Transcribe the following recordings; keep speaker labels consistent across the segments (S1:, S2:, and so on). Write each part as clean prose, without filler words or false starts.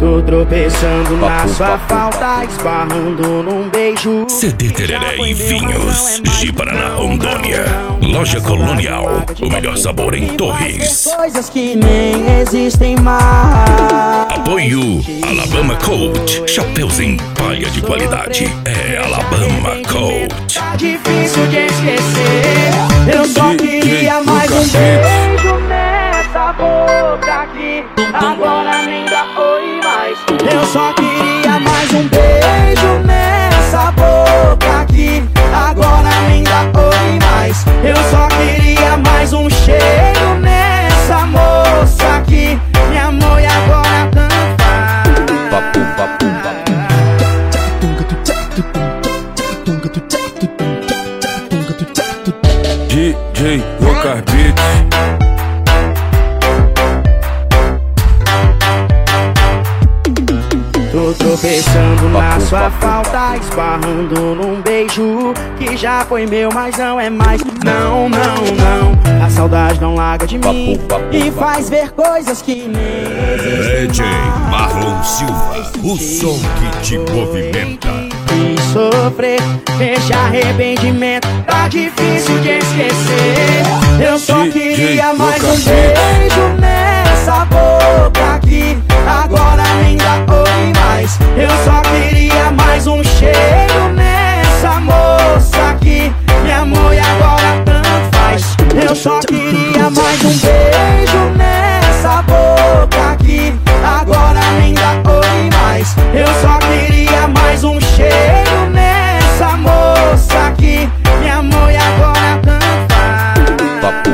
S1: Tô tropeçando na sua falta, esbarrando num beijo.
S2: CD Tereré e Vinhos de Paraná, Rondônia. Loja Colonial, o melhor sabor em Torres.
S1: Coisas que nem existem mais.
S2: Apoio Alabama Coat. Chapéus em palha de qualidade. É Alabama Coat.
S1: Tá difícil de esquecer. Eu só queria mais um beijo nessa boca aqui. Agora nem dá oi mais. Eu só queria mais um beijo nessa boca aqui. Agora nem dá oi mais. Eu só queria mais um cheiro nessa moça aqui. Me amor e agora tanto
S3: DJ Lucas Beats.
S1: Tô tropeçando na sua falta, esbarrando num beijo que já foi meu, mas não é mais. Não, não, não. A saudade não larga de mim e faz ver coisas que nem
S2: DJ Marlon Silva, o som que te movimenta.
S1: E sofrer, deixa arrependimento. Tá difícil de esquecer. Eu só queria mais um beijo nessa boca aqui. Agora nem dá oi mais. Eu só queria mais um cheiro nessa moça aqui. Me amor e agora tanto faz. Eu só queria mais um beijo nessa boca aqui. Agora nem dá oi mais. Eu só queria mais um cheiro nessa moça aqui. Me amor e agora tanto faz.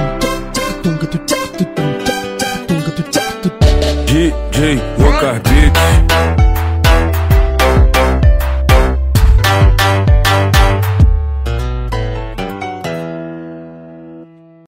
S3: DJ Lucas Beats.